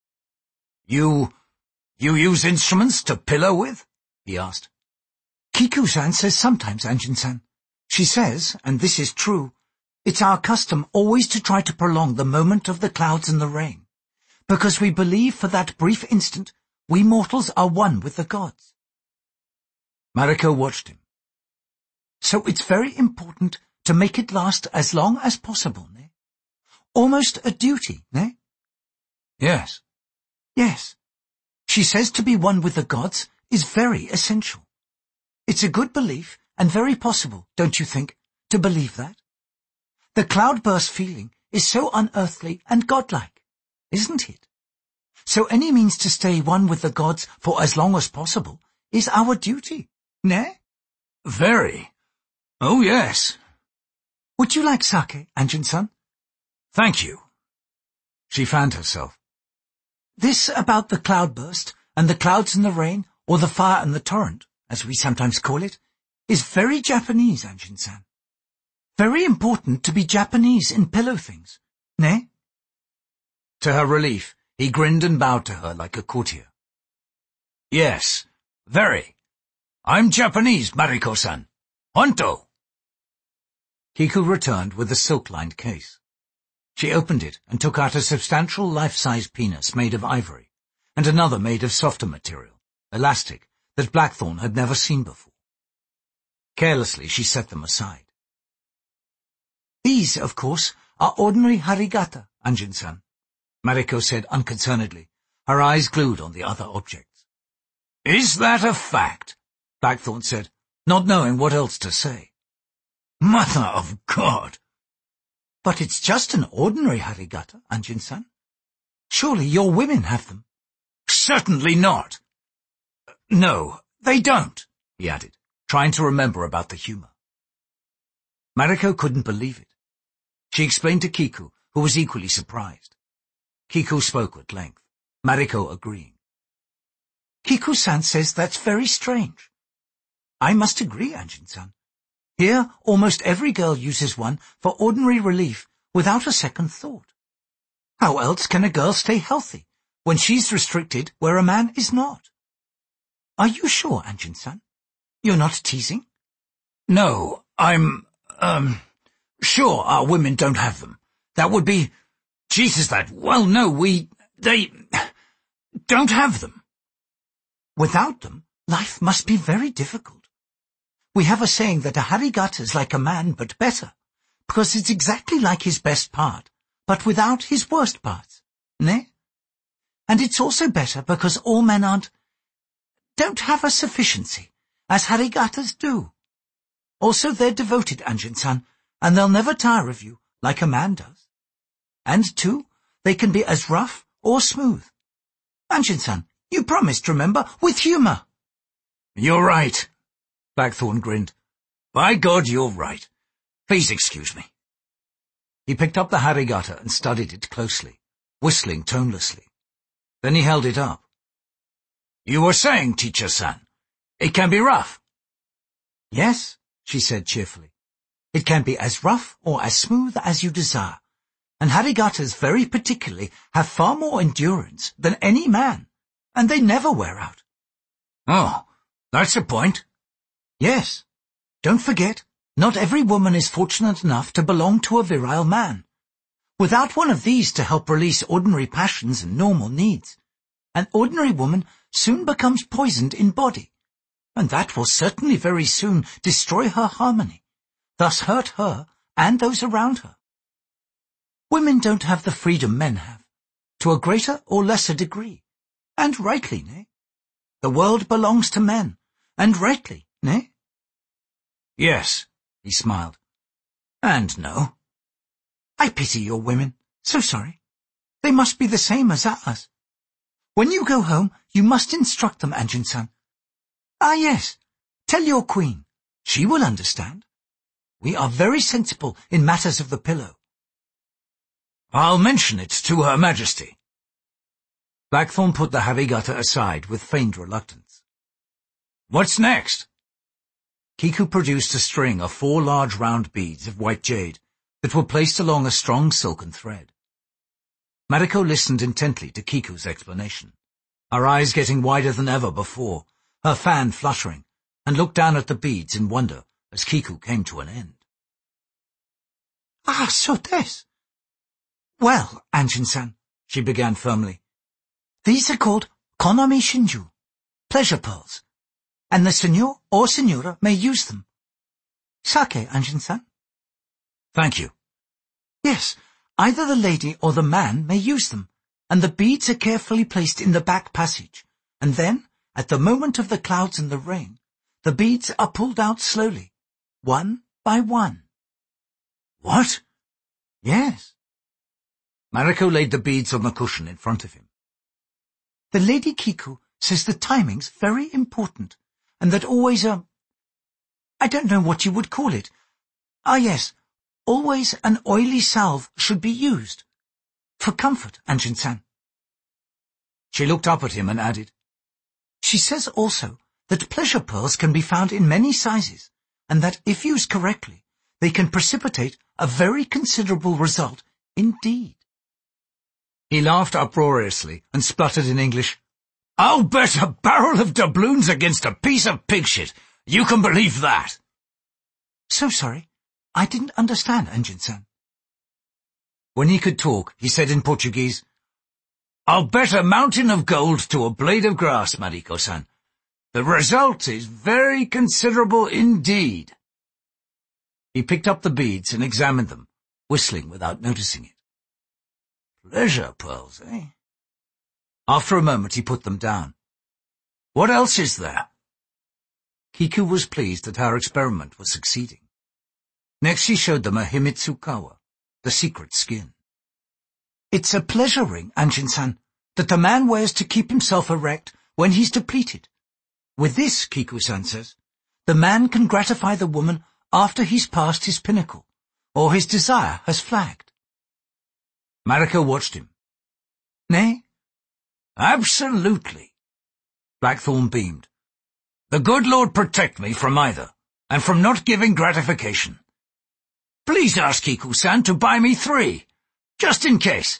You, you use instruments to pillow with? He asked. Kiku-san says sometimes, Anjin-san. She says, and this is true, it's our custom always to try to prolong the moment of the clouds and the rain, because we believe for that brief instant we mortals are one with the gods. Mariko watched him. So it's very important to make it last as long as possible, ne? Almost a duty, ne? Yes. Yes. She says to be one with the gods is very essential. It's a good belief and very possible, don't you think, to believe that? The cloudburst feeling is so unearthly and godlike, isn't it? So any means to stay one with the gods for as long as possible is our duty, ne? Very. Oh, yes. Would you like sake, Anjin-san? Thank you. She fanned herself. This about the cloudburst and the clouds and the rain, or the fire and the torrent, as we sometimes call it, is very Japanese, Anjin-san. Very important to be Japanese in pillow things, ne? To her relief, he grinned and bowed to her like a courtier. Yes, very. I'm Japanese, Mariko-san. Honto! Kiku returned with a silk-lined case. She opened it and took out a substantial life-size penis made of ivory, and another made of softer material, elastic, that Blackthorn had never seen before. Carelessly, she set them aside. These, of course, are ordinary harigata, Anjin-san, Mariko said unconcernedly, her eyes glued on the other objects. Is that a fact? Blackthorn said, not knowing what else to say. Mother of God! But it's just an ordinary harigata, Anjin-san. Surely your women have them. Certainly not. No, they don't, he added, trying to remember about the humour. Mariko couldn't believe it. She explained to Kiku, who was equally surprised. Kiku spoke at length, Mariko agreeing. Kiku-san says that's very strange. I must agree, Anjin-san. Here, almost every girl uses one for ordinary relief without a second thought. How else can a girl stay healthy when she's restricted where a man is not? Are you sure, Anjin-san? You're not teasing? No, I'm, um, sure our women don't have them. That would be, Jesus, that, well, no, we, they, don't have them. Without them, life must be very difficult. We have a saying that a harigata's like a man, but better, because it's exactly like his best part, but without his worst parts, ne? And it's also better because all men aren't, don't have a sufficiency, as harigatas do. Also, they're devoted, Anjin-san, and they'll never tire of you, like a man does. And, too, they can be as rough or smooth. Anjin-san, you promised, remember, with humour. You're right. Blackthorn grinned. By God, you're right. Please excuse me. He picked up the harigata and studied it closely, whistling tonelessly. Then he held it up. You were saying, teacher-san, it can be rough. Yes, she said cheerfully. It can be as rough or as smooth as you desire, and harigatas very particularly have far more endurance than any man, and they never wear out. Oh, that's a point. Yes. Don't forget, not every woman is fortunate enough to belong to a virile man. Without one of these to help release ordinary passions and normal needs, an ordinary woman soon becomes poisoned in body, and that will certainly very soon destroy her harmony, thus hurt her and those around her. Women don't have the freedom men have, to a greater or lesser degree, and rightly, nay? The world belongs to men, and rightly, nay? Yes, he smiled. And no. I pity your women. So sorry. They must be the same as ours. When you go home, you must instruct them, Anjin-san. Ah, yes. Tell your queen. She will understand. We are very sensible in matters of the pillow. I'll mention it to Her Majesty. Blackthorn put the Havigata aside with feigned reluctance. What's next? Kiku produced a string of four large round beads of white jade that were placed along a strong silken thread. Mariko listened intently to Kiku's explanation, her eyes getting wider than ever before, her fan fluttering, and looked down at the beads in wonder as Kiku came to an end. Ah, so this. Well, Anjin-san, she began firmly, these are called Konomi Shinju, pleasure pearls, and the senor or senora may use them. Sake, Anjin-san. Thank you. Yes, either the lady or the man may use them, and the beads are carefully placed in the back passage, and then, at the moment of the clouds and the rain, the beads are pulled out slowly, one by one. What? Yes. Mariko laid the beads on the cushion in front of him. The Lady Kiku says the timing's very important, and that always a... I don't know what you would call it. Ah, yes, always an oily salve should be used. For comfort, Anjin-san. She looked up at him and added, She says also that pleasure pearls can be found in many sizes, and that if used correctly, they can precipitate a very considerable result indeed. He laughed uproariously and spluttered in English, I'll bet a barrel of doubloons against a piece of pig shit. You can believe that. So sorry. I didn't understand, Anjin-san. When he could talk, he said in Portuguese, I'll bet a mountain of gold to a blade of grass, Mariko-san. The result is very considerable indeed. He picked up the beads and examined them, whistling without noticing it. Pleasure pearls, eh? After a moment he put them down. What else is there? Kiku was pleased that her experiment was succeeding. Next she showed them a Himitsukawa, the secret skin. It's a pleasure ring, Anjin-san, that the man wears to keep himself erect when he's depleted. With this, Kiku-san says, the man can gratify the woman after he's passed his pinnacle, or his desire has flagged. Mariko watched him. Nay? Absolutely. Blackthorn beamed. The good Lord protect me from either, and from not giving gratification. Please ask Kiku-san to buy me three, just in case.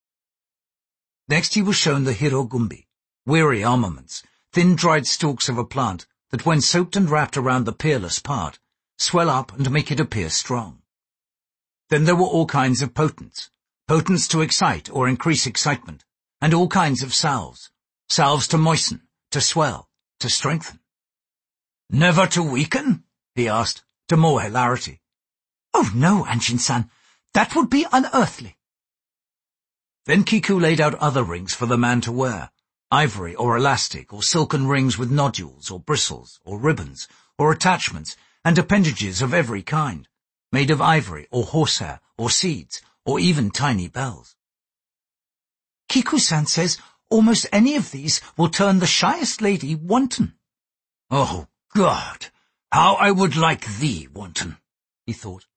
Next he was shown the Hirogumbi, weary armaments, thin dried stalks of a plant that when soaked and wrapped around the peerless part, swell up and make it appear strong. Then there were all kinds of potents, potents to excite or increase excitement, and all kinds of salves, salves to moisten, to swell, to strengthen. Never to weaken? He asked, to more hilarity. Oh no, Anjin-san, that would be unearthly. Then Kiku laid out other rings for the man to wear, ivory or elastic or silken rings with nodules or bristles or ribbons or attachments and appendages of every kind, made of ivory or horsehair or seeds or even tiny bells. Kiku-san says almost any of these will turn the shyest lady wanton. Oh, God, how I would like thee wanton, he thought.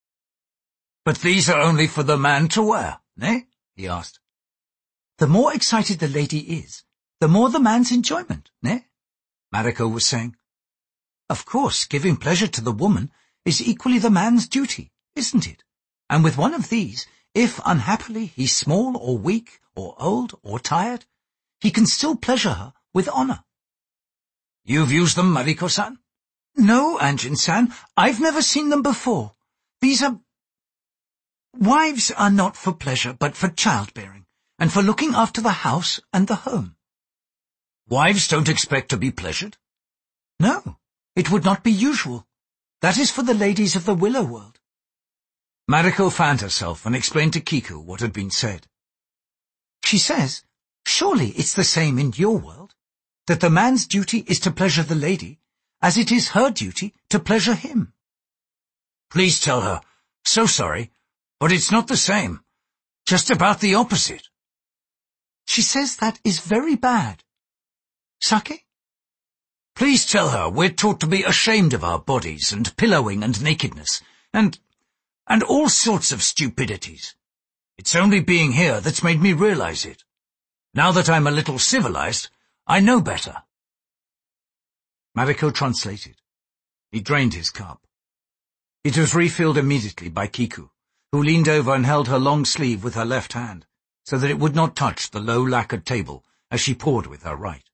But these are only for the man to wear, eh? He asked. The more excited the lady is, the more the man's enjoyment, eh? Mariko was saying. Of course, giving pleasure to the woman is equally the man's duty, isn't it? And with one of these, if unhappily he's small or weak or old or tired, he can still pleasure her with honor. You've used them, Mariko-san? No, Anjin-san, I've never seen them before. These are... Wives are not for pleasure, but for childbearing, and for looking after the house and the home. Wives don't expect to be pleasured? No, it would not be usual. That is for the ladies of the willow world. Mariko fanned herself and explained to Kiku what had been said. She says, surely it's the same in your world, that the man's duty is to pleasure the lady, as it is her duty to pleasure him. Please tell her, so sorry, but it's not the same. Just about the opposite. She says that is very bad. Sake? Please tell her we're taught to be ashamed of our bodies and pillowing and nakedness, and, and all sorts of stupidities. It's only being here that's made me realize it. Now that I'm a little civilized, I know better." Mariko translated. He drained his cup. It was refilled immediately by Kiku, who leaned over and held her long sleeve with her left hand, so that it would not touch the low lacquered table as she poured with her right.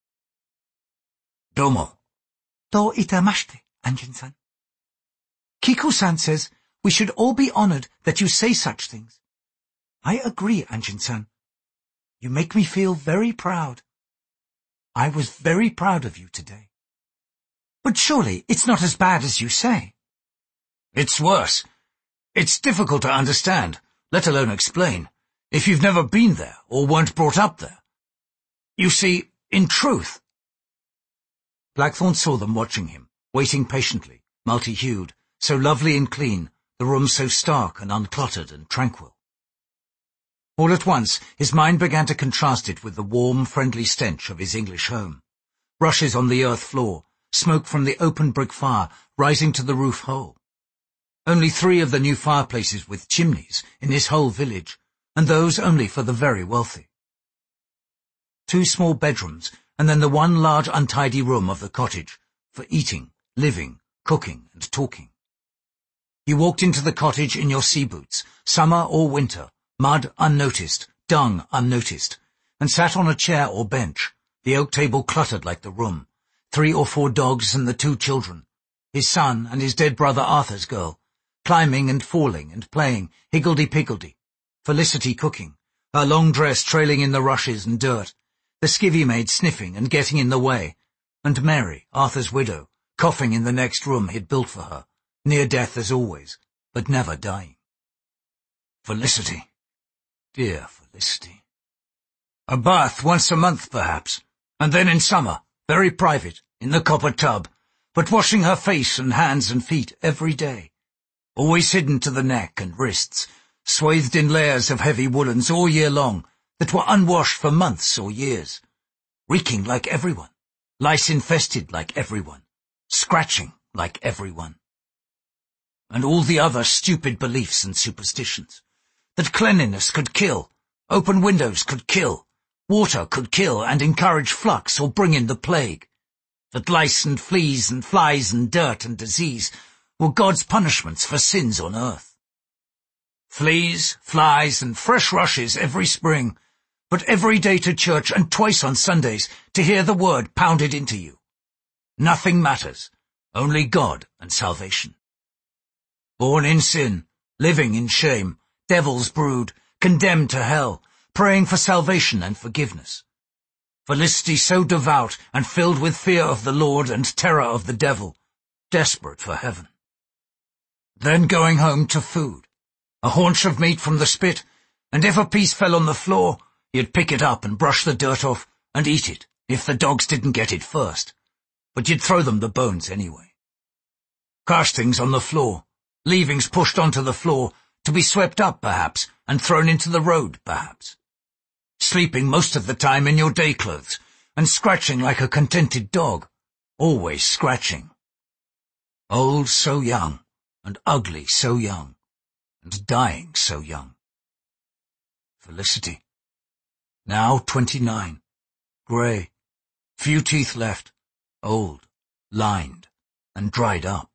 "Domo." "Do itamashite, Anjin-san." "Kiku-san says we should all be honored that you say such things. I agree, Anjin-san. You make me feel very proud. I was very proud of you today. But surely it's not as bad as you say." "It's worse. It's difficult to understand, let alone explain, if you've never been there or weren't brought up there. You see, in truth—" Blackthorn saw them watching him, waiting patiently, multi-hued, so lovely and clean, the room so stark and uncluttered and tranquil. All at once, his mind began to contrast it with the warm, friendly stench of his English home. Rushes on the earth floor, smoke from the open brick fire rising to the roof hole. Only three of the new fireplaces with chimneys in his whole village, and those only for the very wealthy. Two small bedrooms, and then the one large untidy room of the cottage, for eating, living, cooking, and talking. You walked into the cottage in your sea boots, summer or winter, mud unnoticed, dung unnoticed, and sat on a chair or bench, the oak table cluttered like the room, three or four dogs and the two children, his son and his dead brother Arthur's girl, climbing and falling and playing higgledy-piggledy, Felicity cooking, her long dress trailing in the rushes and dirt, the skivvy maid sniffing and getting in the way, and Mary, Arthur's widow, coughing in the next room he'd built for her, near death as always, but never dying. Felicity. Dear Felicity. A bath once a month, perhaps, and then in summer, very private, in the copper tub, but washing her face and hands and feet every day, always hidden to the neck and wrists, swathed in layers of heavy woolens all year long that were unwashed for months or years, reeking like everyone, lice-infested like everyone, scratching like everyone. And all the other stupid beliefs and superstitions, that cleanliness could kill, open windows could kill, water could kill and encourage flux or bring in the plague, that lice and fleas and flies and dirt and disease were God's punishments for sins on earth. Fleas, flies, and fresh rushes every spring, but every day to church and twice on Sundays to hear the word pounded into you. Nothing matters, only God and salvation. Born in sin, living in shame, devil's brood, condemned to hell, praying for salvation and forgiveness. Felicity so devout and filled with fear of the Lord and terror of the devil, desperate for heaven. Then going home to food, a haunch of meat from the spit, and if a piece fell on the floor, you'd pick it up and brush the dirt off and eat it, if the dogs didn't get it first, but you'd throw them the bones anyway. Castings on the floor, leavings pushed onto the floor, to be swept up perhaps, and thrown into the road perhaps. Sleeping most of the time in your day clothes, and scratching like a contented dog, always scratching. Old so young, and ugly so young, and dying so young. Felicity. Now twenty-nine, grey, few teeth left, old, lined, and dried up.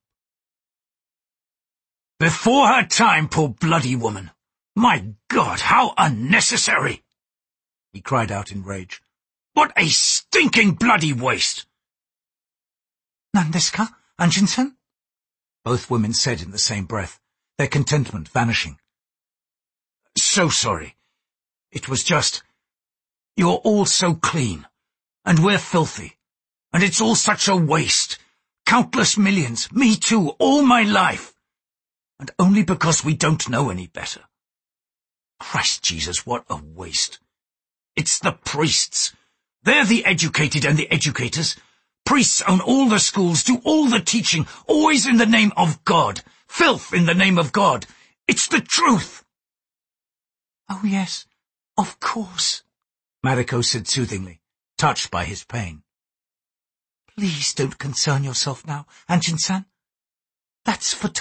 Before her time, poor bloody woman! My God, how unnecessary! He cried out in rage. What a stinking bloody waste! Nandesu ka, Anjin-san? Both women said in the same breath, their contentment vanishing. So sorry. It was just... You're all so clean, and we're filthy, and it's all such a waste. Countless millions, me too, all my life. And only because we don't know any better. Christ Jesus, what a waste. It's the priests. They're the educated and the educators. Priests own all the schools, do all the teaching, always in the name of God. Filth in the name of God. It's the truth. Oh, yes, of course, Mariko said soothingly, touched by his pain. Please don't concern yourself now, Anjin-san. That's for